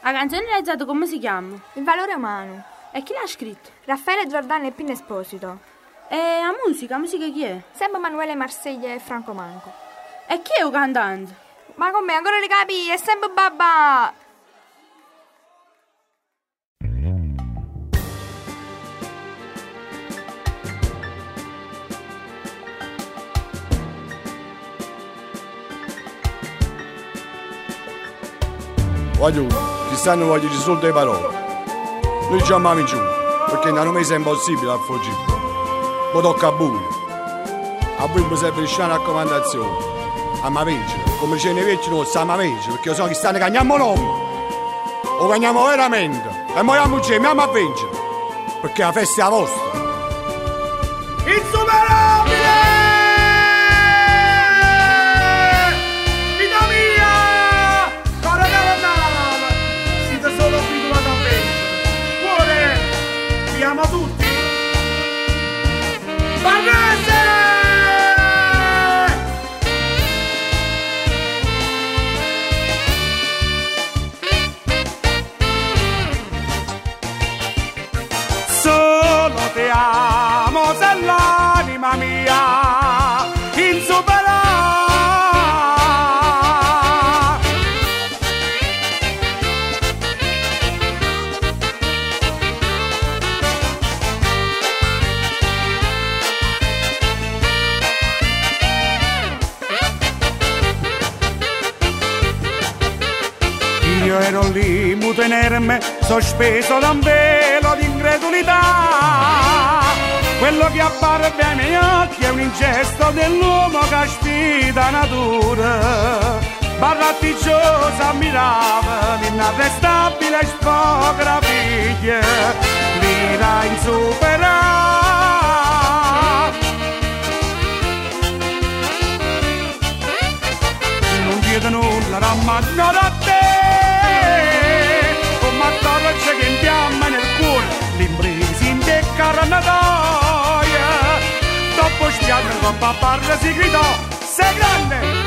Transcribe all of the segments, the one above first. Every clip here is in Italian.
La canzone realizzata come si chiama? Il valore umano. E chi l'ha scritto? Raffaele Giordano e Pino Esposito. E la musica chi è? Sempre Emanuele Marsiglia e Franco Manco. E chi è il cantante? Ma con me ancora le capi, è sempre babà! Voglio, quest'anno voglio di solo due parole. Noi diciamo giù, perché in un mese è impossibile a fuggire. Poi tocca a voi. A voi mi serve una raccomandazione. A me vincere. Come ce ne vecchi non stiamo a vincere, perché io so che stanno cagniamo noi. O cagniamo veramente. E moriamo insieme, andiamo a vincere. Perché la festa è la vostra. Insuperabile! Vita mia! Cara carnale! Siete solo abituati a vincere. Cuore! Vi amo tutti! Barrese! Solo te amo, sei l'anima mia, insuperabile. Io ero lì, muto inerme, sospeso da un velo di incredulità. Quello che apparve ai miei occhi è un ingesto dell'uomo che sfida natura. Barrattigiosa ammirava l'inarrestabile sfogra figlia, l'ira insuperabile. Non chiedo nulla, rammanno da te. Come a torce che infiamma nel cuore, l'impresa in becca ranatoia. Dopo spiano con paparra si gridò, sei grande!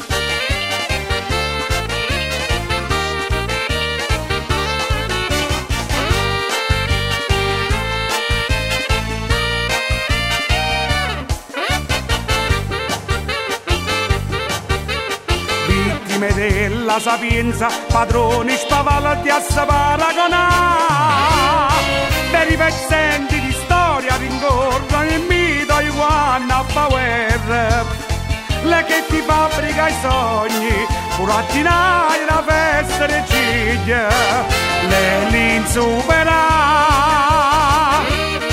Vittime della sapienza, padroni spavalati a saparagonà. Per i pezzenti di storia rincorrono il mito di Juan a Power. Le che ti fabbrica i sogni, burattinai la festa delle ciglia, le l'insuperà.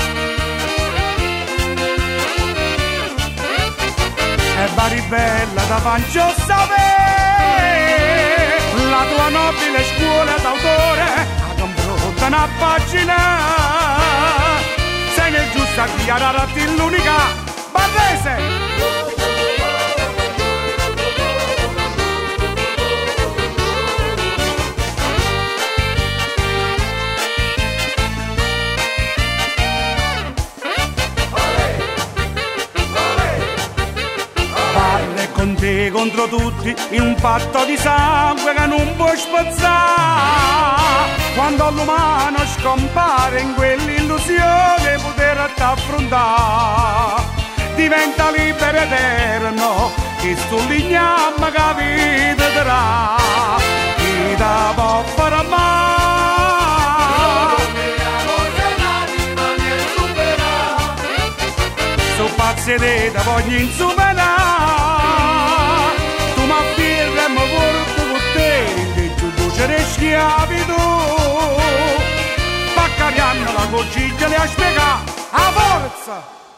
E vari bella da fancio sapere, la tua nobile scuola d'autore ha compromesso una pagina. Sei nel giusto a chiararti l'unica Barrese. Con te contro tutti in un patto di sangue che non può spazzare. Quando l'umano scompare in quell'illusione poter t'affrontare, diventa libero eterno che sull'ignamma che vita darà. Chi da può fare amare su pazze te da voglio insuperare. Le schiavi tu, Baccarianno la cociglia le ha spiegato a forza.